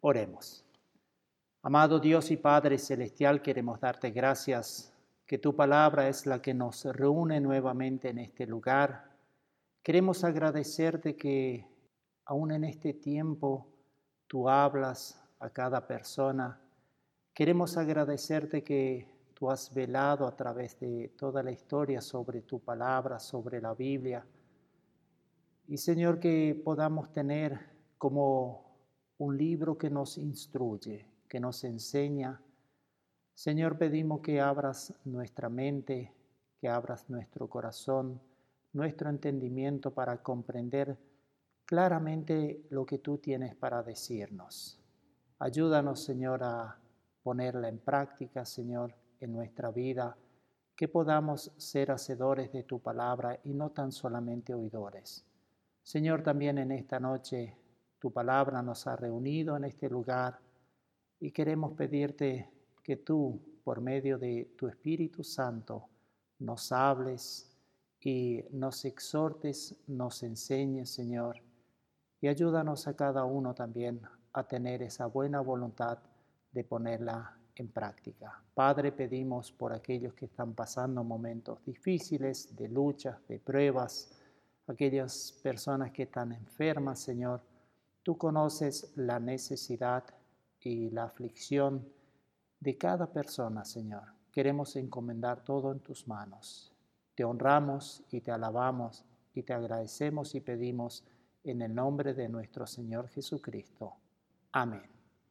Oremos. Amado Dios y Padre Celestial, queremos darte gracias que tu palabra es la que nos reúne nuevamente en este lugar. Queremos agradecerte que aún en este tiempo tú hablas a cada persona. Queremos agradecerte que tú has velado a través de toda la historia sobre tu palabra, sobre la Biblia. Y Señor, que podamos tener como un libro que nos instruye, que nos enseña. Señor, pedimos que abras nuestra mente, que abras nuestro corazón, nuestro entendimiento para comprender claramente lo que tú tienes para decirnos. Ayúdanos, Señor, a ponerla en práctica, Señor, en nuestra vida, que podamos ser hacedores de tu palabra y no tan solamente oidores. Señor, también en esta noche tu palabra nos ha reunido en este lugar y queremos pedirte que tú, por medio de tu Espíritu Santo, nos hables y nos exhortes, nos enseñes, Señor, y ayúdanos a cada uno también a tener esa buena voluntad de ponerla en práctica. Padre, pedimos por aquellos que están pasando momentos difíciles, de luchas, de pruebas, aquellas personas que están enfermas, Señor. Tú conoces la necesidad y la aflicción de cada persona, Señor. Queremos encomendar todo en tus manos. Te honramos y te alabamos y te agradecemos y pedimos en el nombre de nuestro Señor Jesucristo. Amén.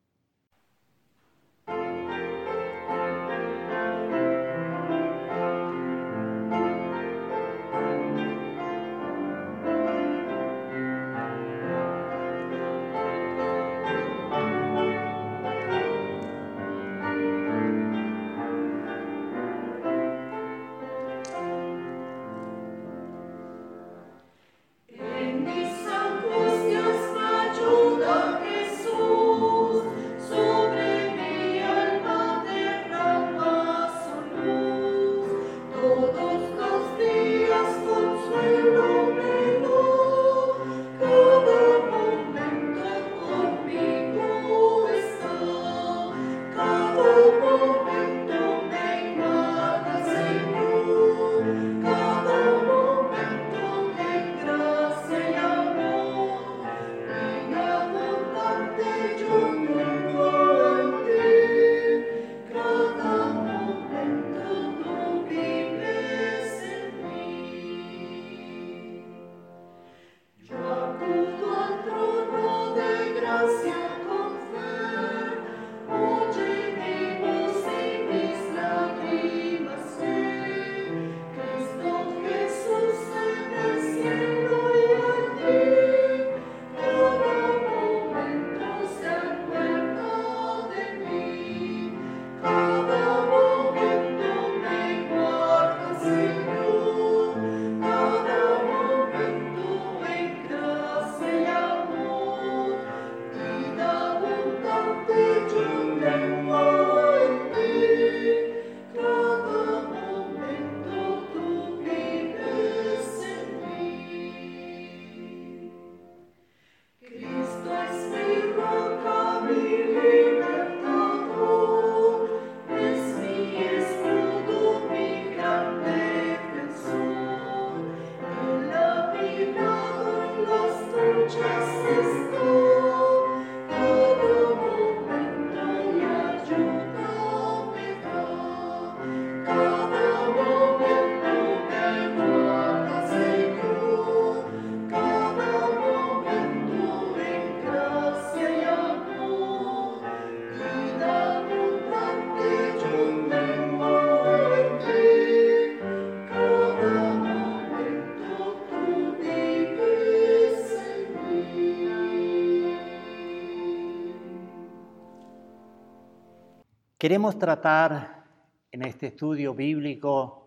Queremos tratar en este estudio bíblico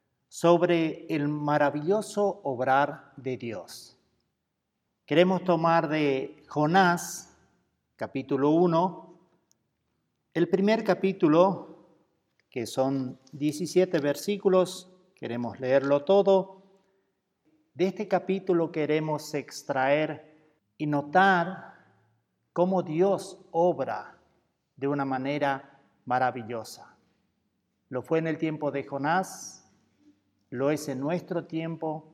sobre el maravilloso obrar de Dios. Queremos tomar de Jonás, capítulo 1, el primer capítulo, que son 17 versículos, queremos leerlo todo. De este capítulo queremos extraer y notar cómo Dios obra de una manera maravillosa. Lo fue en el tiempo de Jonás, lo es en nuestro tiempo.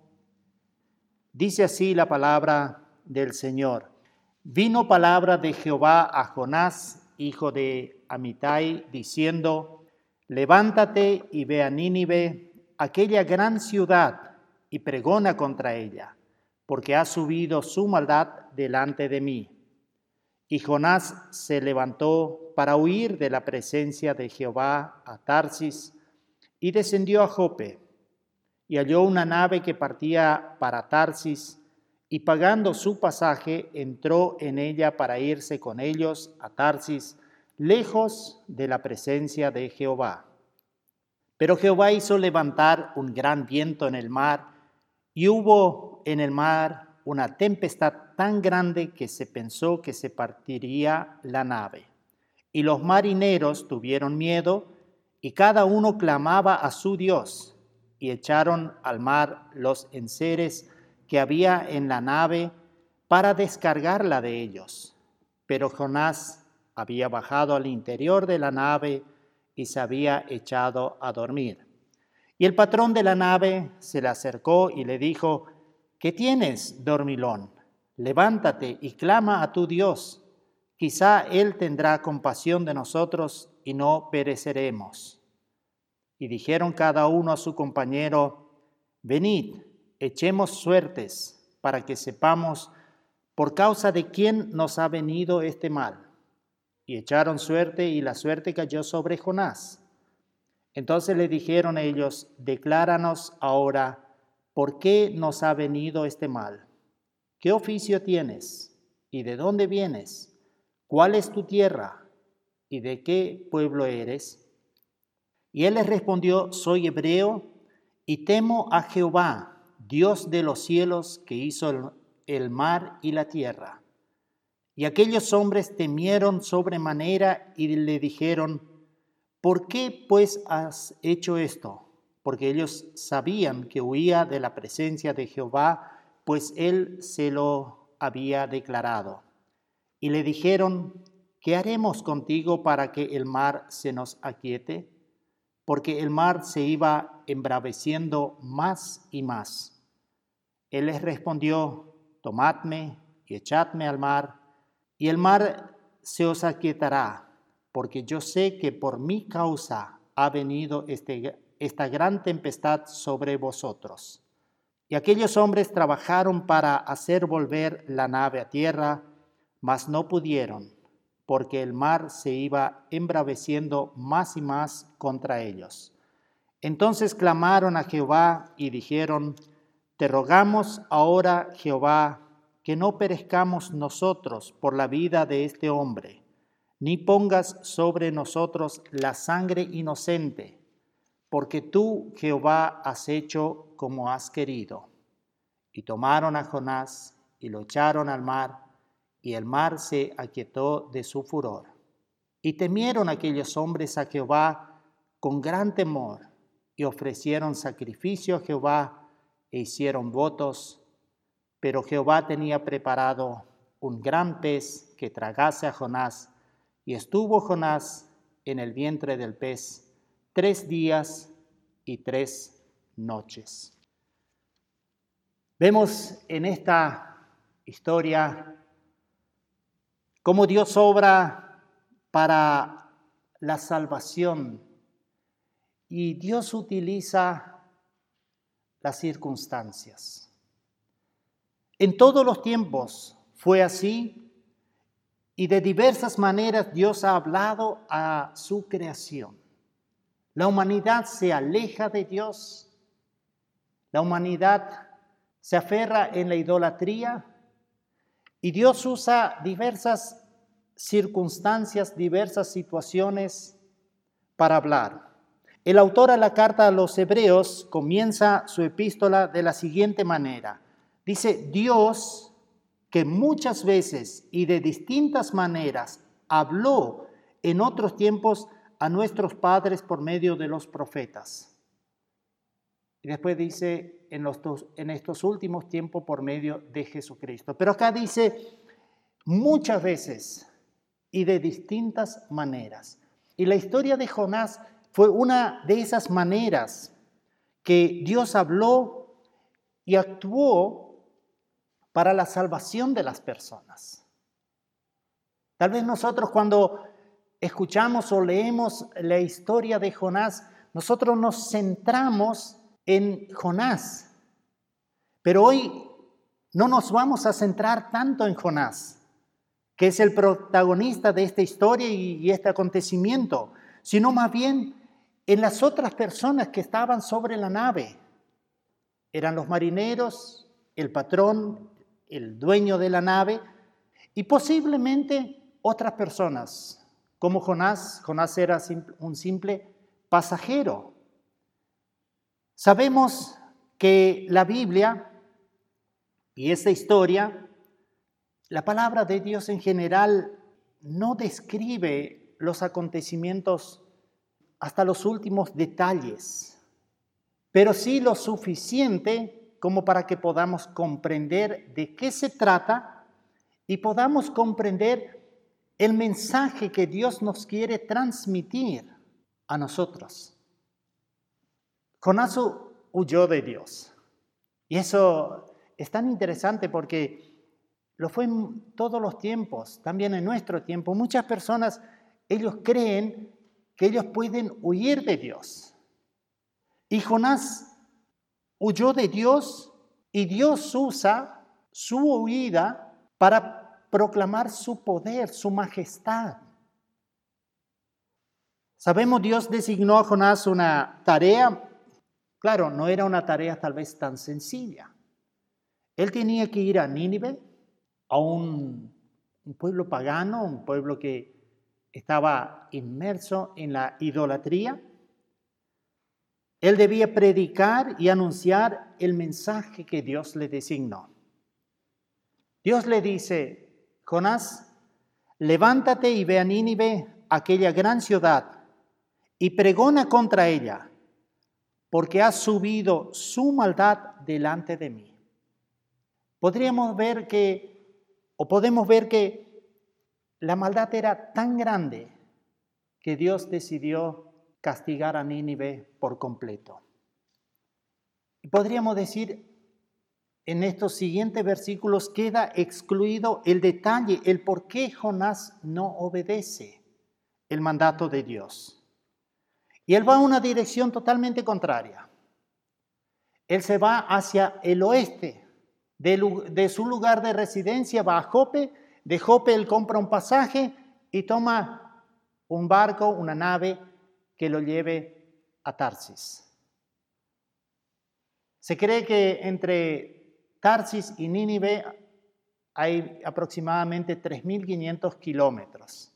Dice así la palabra del Señor. Vino palabra de Jehová a Jonás, hijo de Amitai, diciendo: levántate y ve a Nínive, aquella gran ciudad, y pregona contra ella, porque ha subido su maldad delante de mí. Y Jonás se levantó para huir de la presencia de Jehová a Tarsis, y descendió a Jope, y halló una nave que partía para Tarsis, y pagando su pasaje, entró en ella para irse con ellos a Tarsis, lejos de la presencia de Jehová. Pero Jehová hizo levantar un gran viento en el mar, y hubo en el mar una tempestad tan grande que se pensó que se partiría la nave. Y los marineros tuvieron miedo, y cada uno clamaba a su Dios, y echaron al mar los enseres que había en la nave para descargarla de ellos. Pero Jonás había bajado al interior de la nave y se había echado a dormir. Y el patrón de la nave se le acercó y le dijo: ¿qué tienes, dormilón? Levántate y clama a tu Dios. Quizá Él tendrá compasión de nosotros y no pereceremos. Y dijeron cada uno a su compañero: venid, echemos suertes, para que sepamos por causa de quién nos ha venido este mal. Y echaron suerte, y la suerte cayó sobre Jonás. Entonces le dijeron ellos: decláranos ahora, ¿por qué nos ha venido este mal? ¿Qué oficio tienes? ¿Y de dónde vienes? ¿Cuál es tu tierra? ¿Y de qué pueblo eres? Y él les respondió: soy hebreo y temo a Jehová, Dios de los cielos, que hizo el mar y la tierra. Y aquellos hombres temieron sobremanera y le dijeron: ¿por qué pues has hecho esto? Porque ellos sabían que huía de la presencia de Jehová, pues él se lo había declarado. Y le dijeron: ¿qué haremos contigo para que el mar se nos aquiete? Porque el mar se iba embraveciendo más y más. Él les respondió: tomadme y echadme al mar, y el mar se os aquietará, porque yo sé que por mi causa ha venido esta gran tempestad sobre vosotros. Y aquellos hombres trabajaron para hacer volver la nave a tierra, mas no pudieron, porque el mar se iba embraveciendo más y más contra ellos. Entonces clamaron a Jehová y dijeron: te rogamos ahora, Jehová, que no perezcamos nosotros por la vida de este hombre, ni pongas sobre nosotros la sangre inocente, porque tú, Jehová, has hecho como has querido. Y tomaron a Jonás y lo echaron al mar, y el mar se aquietó de su furor. Y temieron aquellos hombres a Jehová con gran temor, y ofrecieron sacrificio a Jehová e hicieron votos. Pero Jehová tenía preparado un gran pez que tragase a Jonás, y estuvo Jonás en el vientre del pez 3 días y 3 noches. Vemos en esta historia cómo Dios obra para la salvación, y Dios utiliza las circunstancias. En todos los tiempos fue así, y de diversas maneras Dios ha hablado a su creación. La humanidad se aleja de Dios, la humanidad se aferra en la idolatría, y Dios usa diversas circunstancias, diversas situaciones para hablar. El autor a la carta a los Hebreos comienza su epístola de la siguiente manera. Dice: Dios, que muchas veces y de distintas maneras habló en otros tiempos a nuestros padres por medio de los profetas. Y después dice: en estos últimos tiempos por medio de Jesucristo. Pero acá dice: muchas veces y de distintas maneras. Y la historia de Jonás fue una de esas maneras que Dios habló y actuó para la salvación de las personas. Tal vez nosotros cuando escuchamos o leemos la historia de Jonás, nosotros nos centramos en Jonás. Pero hoy no nos vamos a centrar tanto en Jonás, que es el protagonista de esta historia y este acontecimiento, sino más bien en las otras personas que estaban sobre la nave. Eran los marineros, el patrón, el dueño de la nave y posiblemente otras personas, como Jonás. Jonás era un simple pasajero. Sabemos que la Biblia y esta historia, la palabra de Dios en general no describe los acontecimientos hasta los últimos detalles, pero sí lo suficiente como para que podamos comprender de qué se trata y podamos comprender el mensaje que Dios nos quiere transmitir a nosotros. Jonás huyó de Dios. Y eso es tan interesante porque lo fue en todos los tiempos, también en nuestro tiempo. Muchas personas, ellos creen que ellos pueden huir de Dios. Y Jonás huyó de Dios y Dios usa su huida para proclamar su poder, su majestad. Sabemos, Dios designó a Jonás una tarea. Claro, no era una tarea tal vez tan sencilla. Él tenía que ir a Nínive, a un pueblo pagano, un pueblo que estaba inmerso en la idolatría. Él debía predicar y anunciar el mensaje que Dios le designó. Dios le dice: Jonás, levántate y ve a Nínive, aquella gran ciudad, y pregona contra ella, porque ha subido su maldad delante de mí. Podemos ver que la maldad era tan grande que Dios decidió castigar a Nínive por completo. Y podríamos decir, en estos siguientes versículos queda excluido el detalle, el por qué Jonás no obedece el mandato de Dios. Y él va a una dirección totalmente contraria. Él se va hacia el oeste, de su lugar de residencia va a Jope, de Jope él compra un pasaje y toma un barco, una nave que lo lleve a Tarsis. Se cree que entre Tarsis y Nínive hay aproximadamente 3.500 kilómetros.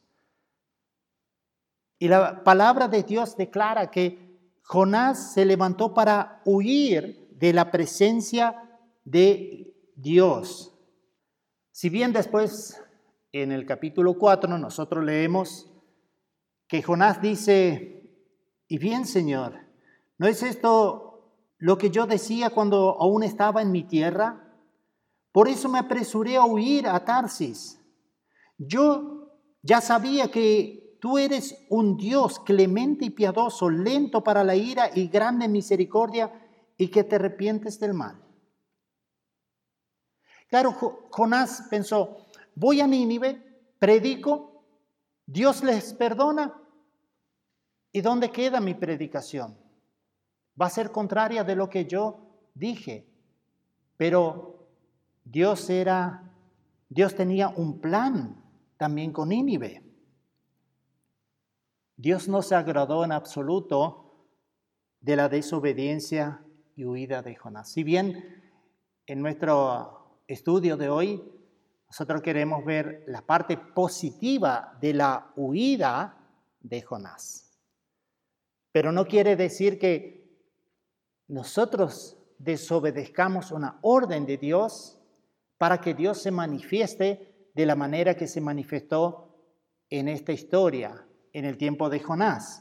Y la palabra de Dios declara que Jonás se levantó para huir de la presencia de Dios. Si bien después en el capítulo 4 nosotros leemos que Jonás dice: y bien, Señor, ¿no es esto lo que yo decía cuando aún estaba en mi tierra? Por eso me apresuré a huir a Tarsis. Yo ya sabía que tú eres un Dios clemente y piadoso, lento para la ira y grande en misericordia, y que te arrepientes del mal. Claro, Jonás pensó: voy a Nínive, predico, Dios les perdona, ¿y dónde queda mi predicación? Va a ser contraria de lo que yo dije. Pero Dios tenía un plan también con Nínive. Dios no se agradó en absoluto de la desobediencia y huida de Jonás. Si bien en nuestro estudio de hoy nosotros queremos ver la parte positiva de la huida de Jonás, pero no quiere decir que nosotros desobedezcamos una orden de Dios para que Dios se manifieste de la manera que se manifestó en esta historia, en el tiempo de Jonás.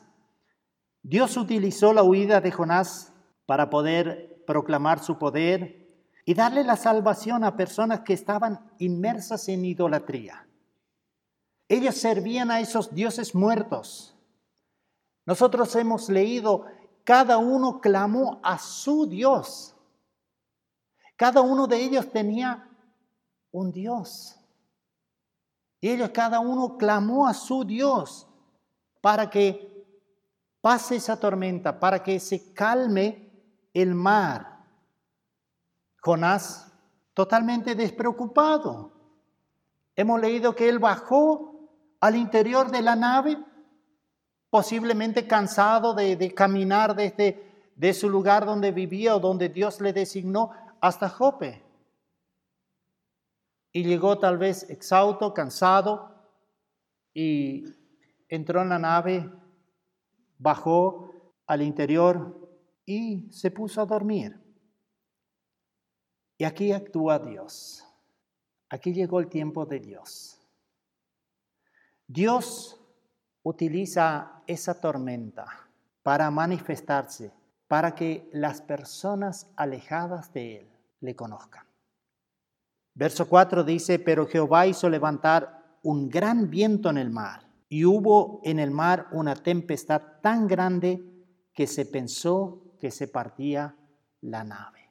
Dios utilizó la huida de Jonás para poder proclamar su poder y darle la salvación a personas que estaban inmersas en idolatría. Ellos servían a esos dioses muertos. Nosotros hemos leído, cada uno clamó a su Dios. Cada uno de ellos tenía un Dios. Y ellos, cada uno clamó a su Dios para que pase esa tormenta, para que se calme el mar. Jonás, totalmente despreocupado. Hemos leído que él bajó al interior de la nave, posiblemente cansado de caminar de su lugar donde vivía o donde Dios le designó hasta Jope. Y llegó tal vez exhausto, cansado, y entró en la nave, bajó al interior y se puso a dormir. Y aquí actúa Dios. Aquí llegó el tiempo de Dios. Dios utiliza esa tormenta para manifestarse, para que las personas alejadas de Él le conozcan. Verso 4 dice, pero Jehová hizo levantar un gran viento en el mar, y hubo en el mar una tempestad tan grande que se pensó que se partía la nave.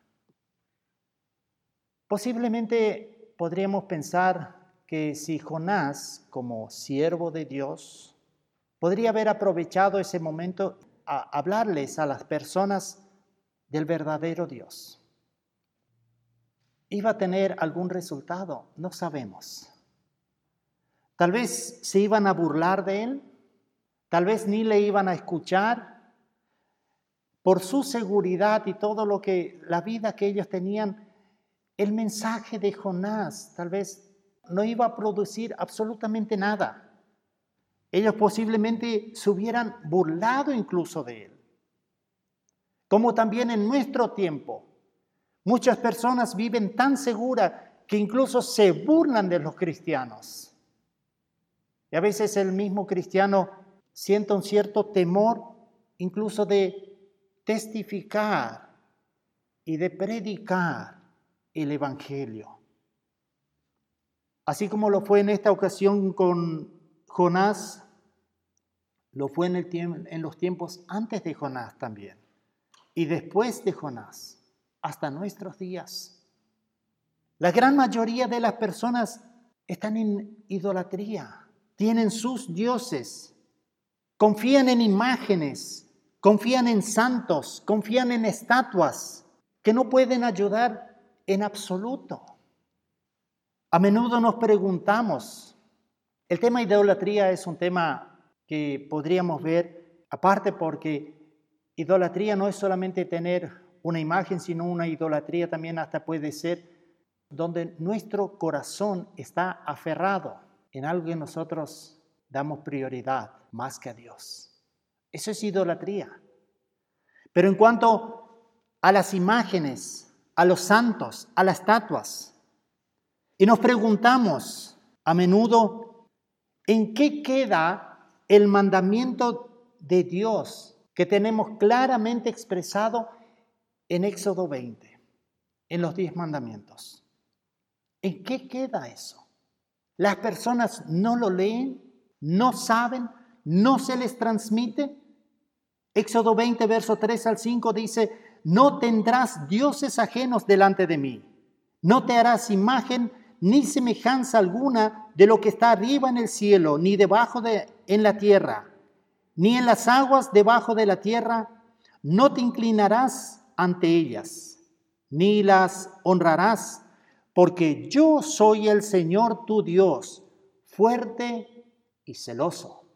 Posiblemente podríamos pensar que si Jonás, como siervo de Dios, podría haber aprovechado ese momento a hablarles a las personas del verdadero Dios. ¿Iba a tener algún resultado? No sabemos. Tal vez se iban a burlar de él, tal vez ni le iban a escuchar. Por su seguridad y todo la vida que ellos tenían, el mensaje de Jonás tal vez no iba a producir absolutamente nada. Ellos posiblemente se hubieran burlado incluso de él. Como también en nuestro tiempo, muchas personas viven tan seguras que incluso se burlan de los cristianos. Y a veces el mismo cristiano siente un cierto temor incluso de testificar y de predicar el Evangelio. Así como lo fue en esta ocasión con Jonás, lo fue en los tiempos antes de Jonás también. Y después de Jonás, hasta nuestros días. La gran mayoría de las personas están en idolatría, tienen sus dioses, confían en imágenes, confían en santos, confían en estatuas que no pueden ayudar en absoluto. A menudo nos preguntamos, el tema idolatría es un tema que podríamos ver aparte porque idolatría no es solamente tener una imagen, sino una idolatría también hasta puede ser donde nuestro corazón está aferrado en algo que nosotros damos prioridad más que a Dios. Eso es idolatría. Pero en cuanto a las imágenes, a los santos, a las estatuas, y nos preguntamos a menudo, ¿en qué queda el mandamiento de Dios que tenemos claramente expresado en Éxodo 20, en los 10 mandamientos? ¿En qué queda eso? Las personas no lo leen, no saben, no se les transmite. Éxodo 20, verso 3 al 5 dice, no tendrás dioses ajenos delante de mí, no te harás imagen ni semejanza alguna de lo que está arriba en el cielo, ni debajo en la tierra, ni en las aguas debajo de la tierra, no te inclinarás ante ellas, ni las honrarás, porque yo soy el Señor tu Dios, fuerte y celoso.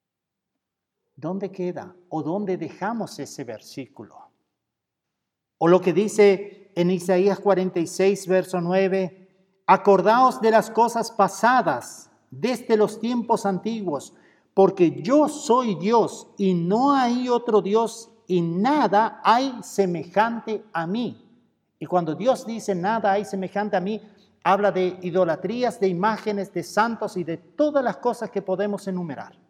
¿Dónde queda o dónde dejamos ese versículo? O lo que dice en Isaías 46, verso 9, acordaos de las cosas pasadas desde los tiempos antiguos, porque yo soy Dios y no hay otro Dios y nada hay semejante a mí. Y cuando Dios dice nada hay semejante a mí, habla de idolatrías, de imágenes, de santos y de todas las cosas que podemos enumerar.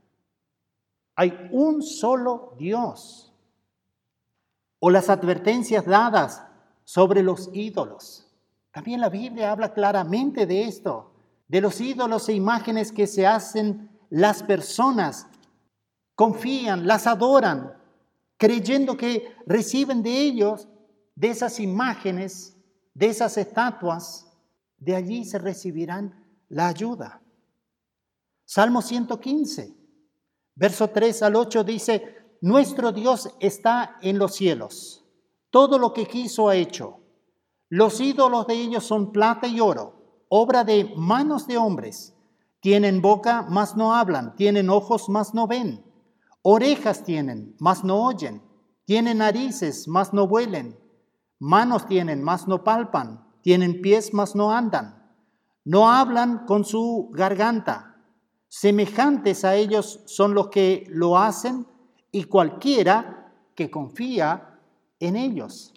Hay un solo Dios. O las advertencias dadas sobre los ídolos. También la Biblia habla claramente de esto, de los ídolos e imágenes que se hacen las personas. Confían, las adoran, creyendo que reciben de ellos, de esas imágenes, de esas estatuas, de allí se recibirán la ayuda. Salmo 115, verso 3 al 8 dice, nuestro Dios está en los cielos, todo lo que quiso ha hecho. Los ídolos de ellos son plata y oro, obra de manos de hombres. Tienen boca, mas no hablan, tienen ojos, mas no ven. Orejas tienen, mas no oyen. Tienen narices, mas no huelen. Manos tienen, mas no palpan. Tienen pies, mas no andan. No hablan con su garganta. Semejantes a ellos son los que lo hacen y cualquiera que confía en ellos.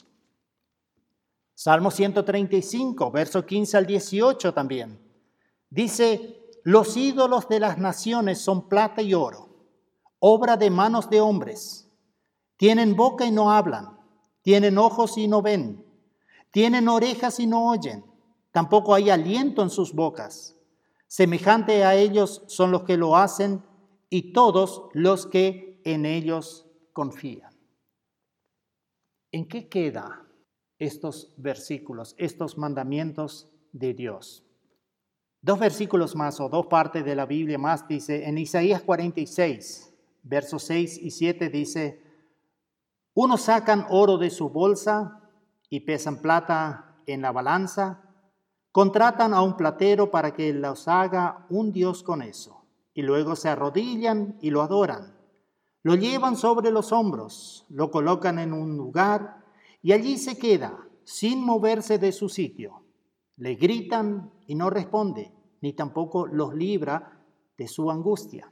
Salmo 135, verso 15 al 18 también. Dice, los ídolos de las naciones son plata y oro, obra de manos de hombres. Tienen boca y no hablan, tienen ojos y no ven, tienen orejas y no oyen, tampoco hay aliento en sus bocas. Semejante a ellos son los que lo hacen y todos los que en ellos confían. ¿En qué queda estos versículos, estos mandamientos de Dios? Dos versículos más o dos partes de la Biblia más dice, en Isaías 46, versos 6 y 7 dice, unos sacan oro de su bolsa y pesan plata en la balanza, contratan a un platero para que los haga un dios con eso, y luego se arrodillan y lo adoran. Lo llevan sobre los hombros, lo colocan en un lugar y allí se queda, sin moverse de su sitio. Le gritan y no responde, ni tampoco los libra de su angustia.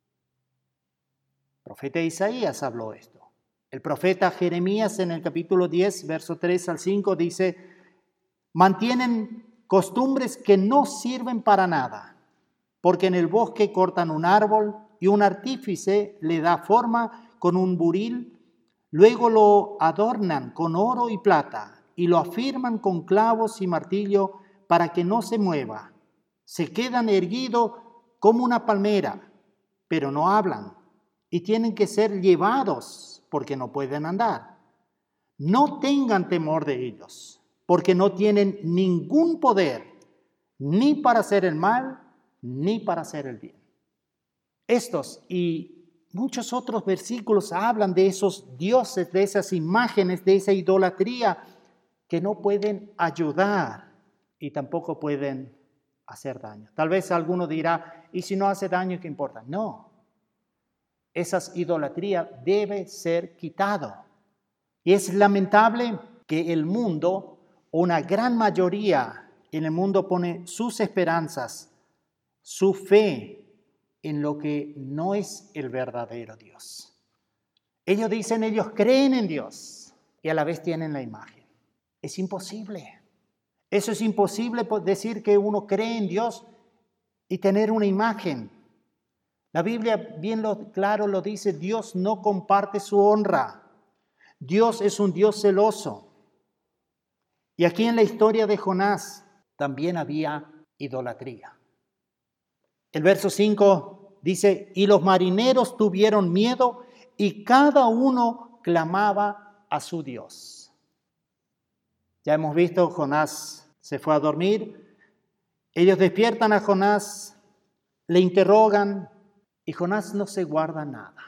El profeta Isaías habló esto. El profeta Jeremías en el capítulo 10, verso 3 al 5 dice, mantienen costumbres que no sirven para nada, porque en el bosque cortan un árbol y un artífice le da forma con un buril, luego lo adornan con oro y plata y lo afirman con clavos y martillo para que no se mueva. Se quedan erguidos como una palmera, pero no hablan y tienen que ser llevados porque no pueden andar. No tengan temor de ellos, porque no tienen ningún poder, ni para hacer el mal, ni para hacer el bien. Estos y muchos otros versículos hablan de esos dioses, de esas imágenes, de esa idolatría que no pueden ayudar y tampoco pueden hacer daño. Tal vez alguno dirá, ¿y si no hace daño, qué importa? No, esa idolatría debe ser quitado. Y es lamentable que el mundo, una gran mayoría en el mundo pone sus esperanzas, su fe en lo que no es el verdadero Dios. Ellos dicen, ellos creen en Dios y a la vez tienen la imagen. Es imposible. Eso es imposible decir que uno cree en Dios y tener una imagen. La Biblia bien claro lo dice, Dios no comparte su honra. Dios es un Dios celoso. Y aquí en la historia de Jonás también había idolatría. El verso 5 dice, y los marineros tuvieron miedo y cada uno clamaba a su Dios. Ya hemos visto, Jonás se fue a dormir. Ellos despiertan a Jonás, le interrogan y Jonás no se guarda nada.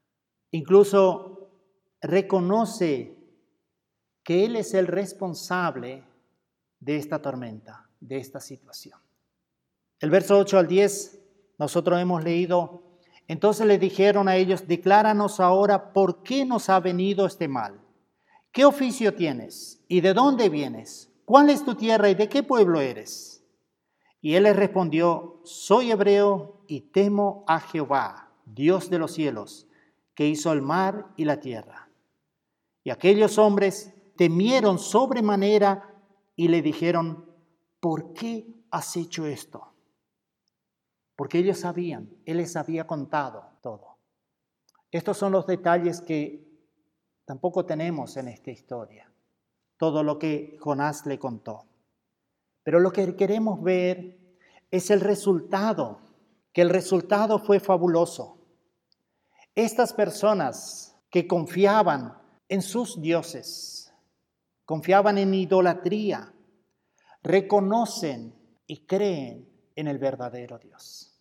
Incluso reconoce que él es el responsable de esta tormenta, de esta situación. El verso 8 al 10, nosotros hemos leído, entonces le dijeron a ellos, decláranos ahora por qué nos ha venido este mal. ¿Qué oficio tienes? ¿Y de dónde vienes? ¿Cuál es tu tierra y de qué pueblo eres? Y él les respondió, soy hebreo y temo a Jehová, Dios de los cielos, que hizo el mar y la tierra. Y aquellos hombres temieron sobremanera y le dijeron, ¿por qué has hecho esto? Porque ellos sabían, él les había contado todo. Estos son los detalles que tampoco tenemos en esta historia. Todo lo que Jonás le contó. Pero lo que queremos ver es el resultado, que el resultado fue fabuloso. Estas personas que confiaban en sus dioses, confiaban en idolatría, reconocen y creen en el verdadero Dios.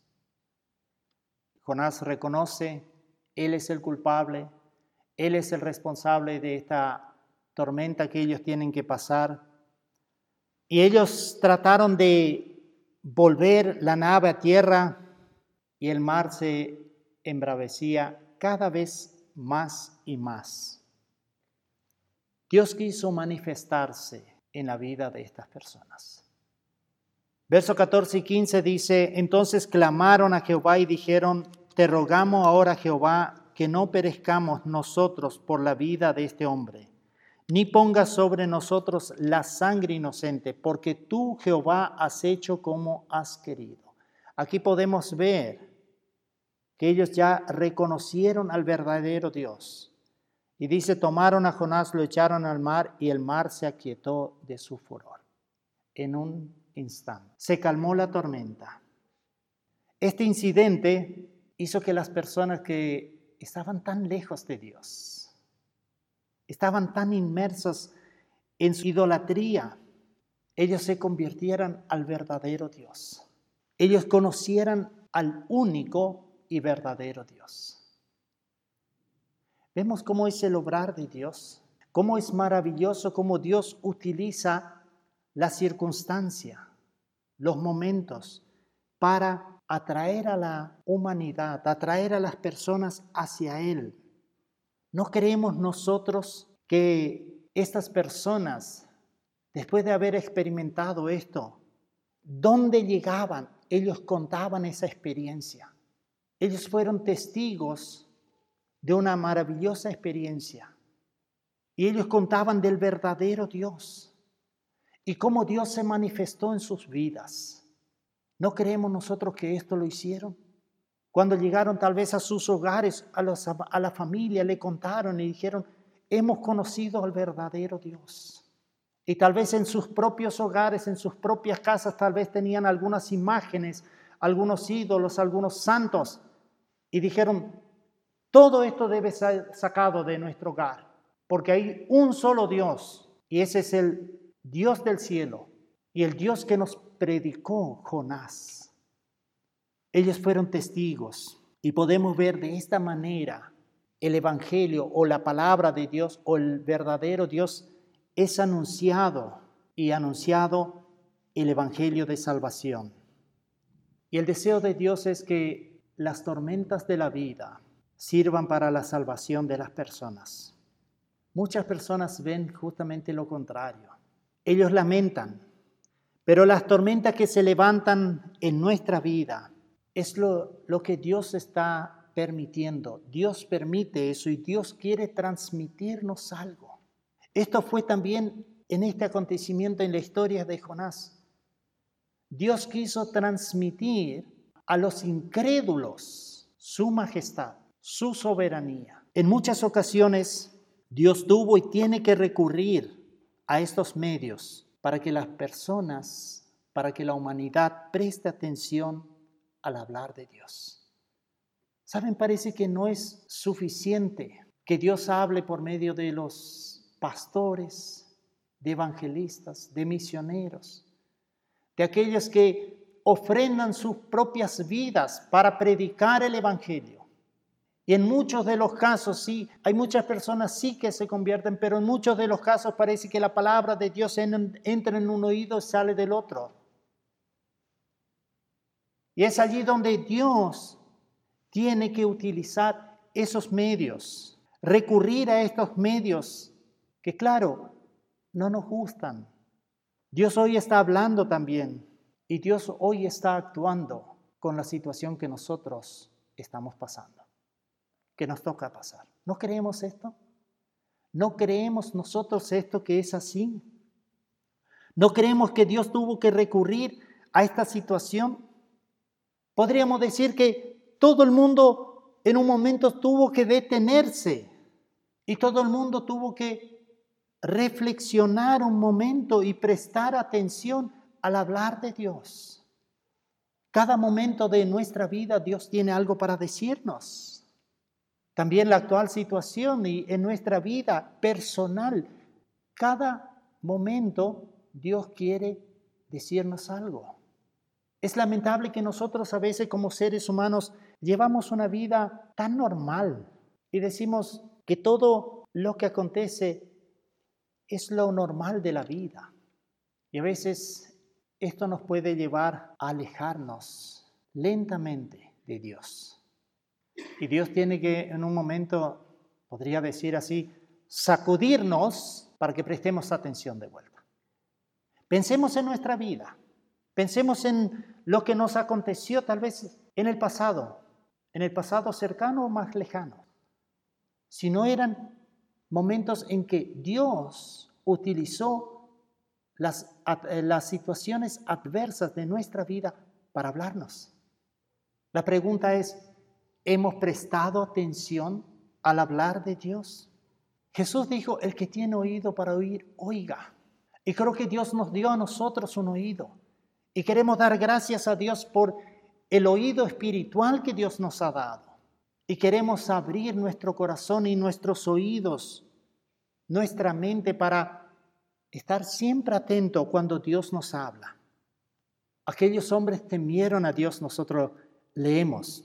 Jonás reconoce, él es el culpable, él es el responsable de esta tormenta que ellos tienen que pasar. Y ellos trataron de volver la nave a tierra y el mar se embravecía cada vez más y más. Dios quiso manifestarse en la vida de estas personas. Versos 14 y 15 dice: entonces clamaron a Jehová y dijeron: te rogamos ahora, Jehová, que no perezcamos nosotros por la vida de este hombre, ni pongas sobre nosotros la sangre inocente, porque tú, Jehová, has hecho como has querido. Aquí podemos ver que ellos ya reconocieron al verdadero Dios. Y dice, tomaron a Jonás, lo echaron al mar y el mar se aquietó de su furor. En un instante se calmó la tormenta. Este incidente hizo que las personas que estaban tan lejos de Dios, estaban tan inmersos en su idolatría, ellos se convirtieran al verdadero Dios. Ellos conocieran al único y verdadero Dios. Vemos cómo es el obrar de Dios, cómo es maravilloso cómo Dios utiliza la circunstancia, los momentos, para atraer a la humanidad, atraer a las personas hacia Él. ¿No creemos nosotros que estas personas, después de haber experimentado esto, dónde llegaban, ellos contaban esa experiencia? Ellos fueron testigos de una maravillosa experiencia y ellos contaban del verdadero Dios y cómo Dios se manifestó en sus vidas. ¿No creemos nosotros que esto lo hicieron? Cuando llegaron tal vez a sus hogares, a la familia, le contaron y dijeron: hemos conocido al verdadero Dios. Y tal vez en sus propios hogares, en sus propias casas, tal vez tenían algunas imágenes, algunos ídolos, algunos santos. Y dijeron: todo esto debe ser sacado de nuestro hogar, porque hay un solo Dios, y ese es el Dios del cielo, y el Dios que nos predicó Jonás. Ellos fueron testigos, y podemos ver de esta manera el evangelio o la palabra de Dios o el verdadero Dios es anunciado, y anunciado el evangelio de salvación. Y el deseo de Dios es que las tormentas de la vida sirvan para la salvación de las personas. Muchas personas ven justamente lo contrario. Ellos lamentan, pero las tormentas que se levantan en nuestra vida es lo que Dios está permitiendo. Dios permite eso y Dios quiere transmitirnos algo. Esto fue también en este acontecimiento en la historia de Jonás. Dios quiso transmitir a los incrédulos su majestad, su soberanía. En muchas ocasiones Dios tuvo y tiene que recurrir a estos medios para que las personas, para que la humanidad preste atención al hablar de Dios. ¿Saben? Parece que no es suficiente que Dios hable por medio de los pastores, de evangelistas, de misioneros, de aquellos que ofrendan sus propias vidas para predicar el evangelio. Y en muchos de los casos sí, hay muchas personas sí que se convierten, pero en muchos de los casos parece que la palabra de Dios entra en un oído y sale del otro. Y es allí donde Dios tiene que utilizar esos medios, recurrir a estos medios que, claro, no nos gustan. Dios hoy está hablando también y Dios hoy está actuando con la situación que nosotros estamos pasando, que nos toca pasar. ¿No creemos esto? ¿No creemos nosotros esto que es así? ¿No creemos que Dios tuvo que recurrir a esta situación? Podríamos decir que todo el mundo en un momento tuvo que detenerse y todo el mundo tuvo que reflexionar un momento y prestar atención al hablar de Dios. Cada momento de nuestra vida Dios tiene algo para decirnos. También la actual situación y en nuestra vida personal, cada momento Dios quiere decirnos algo. Es lamentable que nosotros a veces como seres humanos llevamos una vida tan normal y decimos que todo lo que acontece es lo normal de la vida. Y a veces esto nos puede llevar a alejarnos lentamente de Dios. Y Dios tiene que en un momento, podría decir así, sacudirnos para que prestemos atención de vuelta. Pensemos en nuestra vida. Pensemos en lo que nos aconteció tal vez en el pasado cercano o más lejano. Si no eran momentos en que Dios utilizó las situaciones adversas de nuestra vida para hablarnos. La pregunta es, ¿hemos prestado atención al hablar de Dios? Jesús dijo, el que tiene oído para oír, oiga. Y creo que Dios nos dio a nosotros un oído. Y queremos dar gracias a Dios por el oído espiritual que Dios nos ha dado. Y queremos abrir nuestro corazón y nuestros oídos, nuestra mente para estar siempre atento cuando Dios nos habla. Aquellos hombres temieron a Dios, nosotros leemos.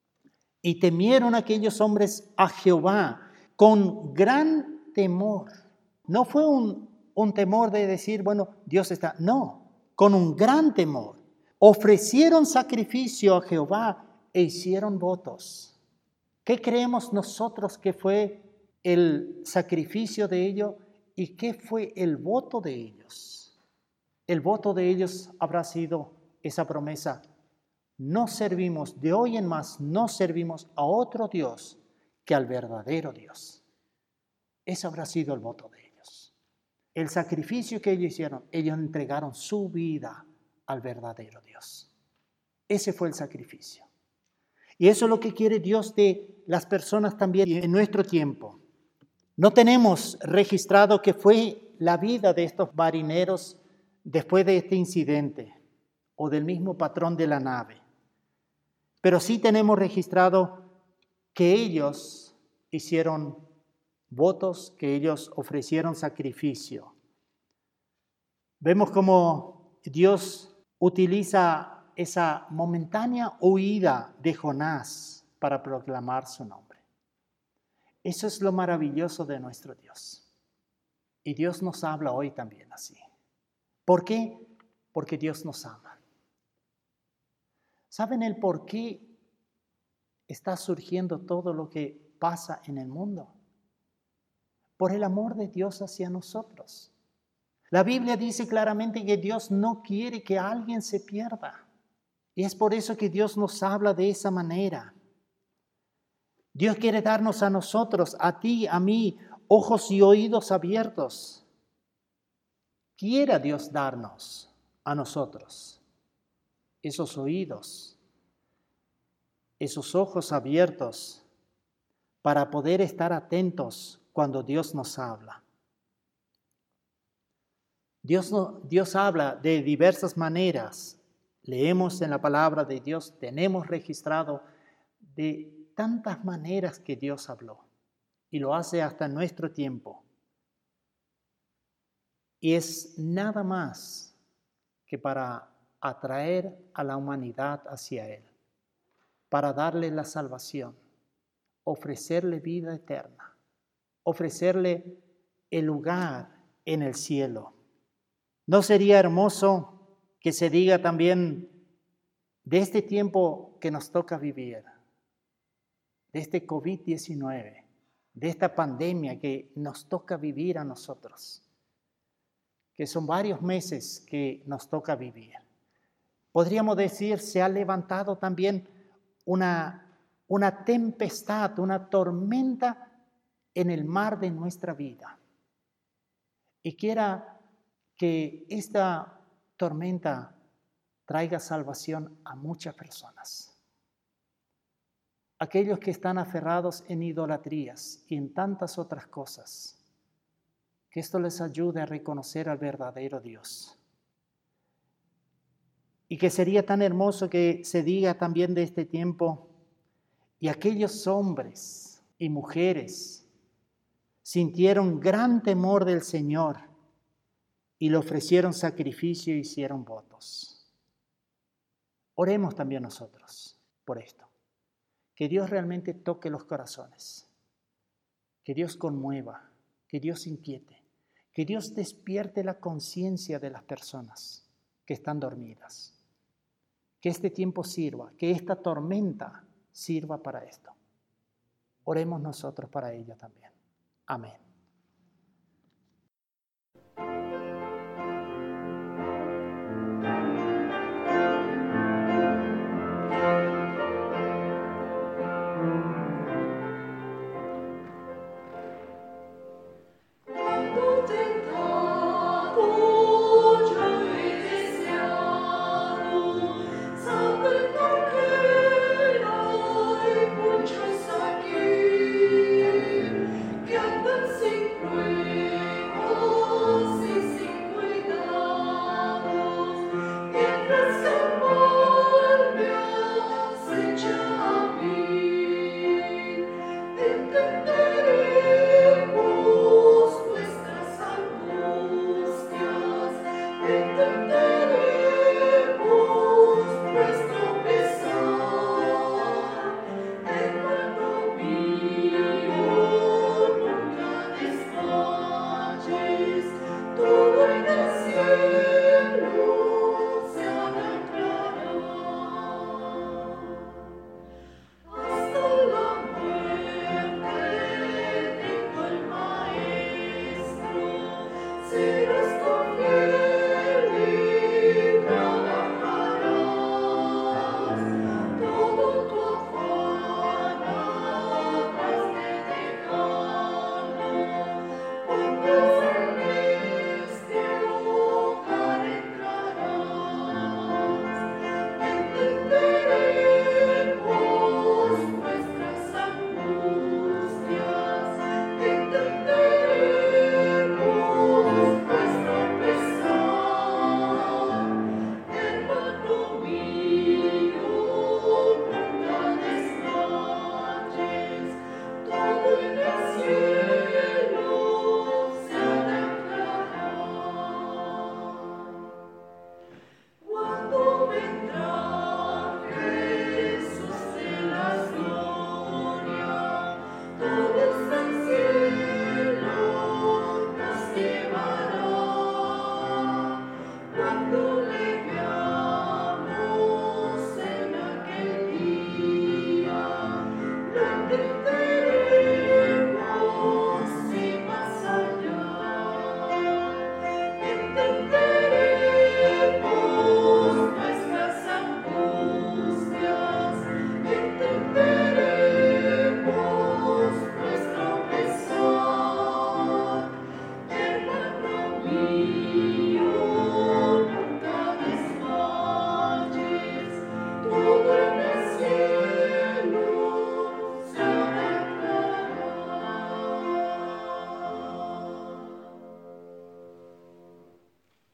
Y temieron aquellos hombres a Jehová con gran temor. No fue un temor de decir, bueno, Dios está. No, con un gran temor. Ofrecieron sacrificio a Jehová e hicieron votos. ¿Qué creemos nosotros que fue el sacrificio de ellos y qué fue el voto de ellos? El voto de ellos habrá sido esa promesa. No servimos, de hoy en más, no servimos a otro Dios que al verdadero Dios. Ese habrá sido el voto de ellos. El sacrificio que ellos hicieron, ellos entregaron su vida al verdadero Dios. Ese fue el sacrificio. Y eso es lo que quiere Dios de las personas también en nuestro tiempo. No tenemos registrado qué fue la vida de estos marineros después de este incidente o del mismo patrón de la nave. Pero sí tenemos registrado que ellos hicieron votos, que ellos ofrecieron sacrificio. Vemos cómo Dios utiliza esa momentánea huida de Jonás para proclamar su nombre. Eso es lo maravilloso de nuestro Dios. Y Dios nos habla hoy también así. ¿Por qué? Porque Dios nos ama. ¿Saben el por qué está surgiendo todo lo que pasa en el mundo? Por el amor de Dios hacia nosotros. La Biblia dice claramente que Dios no quiere que alguien se pierda. Y es por eso que Dios nos habla de esa manera. Dios quiere darnos a nosotros, a ti, a mí, ojos y oídos abiertos. Quiera Dios darnos a nosotros esos oídos, esos ojos abiertos para poder estar atentos cuando Dios nos habla. Dios habla de diversas maneras. Leemos en la palabra de Dios, tenemos registrado de tantas maneras que Dios habló y lo hace hasta en nuestro tiempo. Y es nada más que para atraer a la humanidad hacia Él, para darle la salvación, ofrecerle vida eterna, ofrecerle el lugar en el cielo. ¿No sería hermoso que se diga también de este tiempo que nos toca vivir, de este COVID-19, de esta pandemia que nos toca vivir a nosotros, que son varios meses que nos toca vivir? Podríamos decir, se ha levantado también una tempestad, una tormenta en el mar de nuestra vida. Y quiera que esta tormenta traiga salvación a muchas personas. Aquellos que están aferrados en idolatrías y en tantas otras cosas, que esto les ayude a reconocer al verdadero Dios. Y que sería tan hermoso que se diga también de este tiempo, y aquellos hombres y mujeres sintieron gran temor del Señor y le ofrecieron sacrificio e hicieron votos. Oremos también nosotros por esto. Que Dios realmente toque los corazones, que Dios conmueva, que Dios inquiete, que Dios despierte la conciencia de las personas que están dormidas. Que este tiempo sirva, que esta tormenta sirva para esto. Oremos nosotros para ello también. Amén.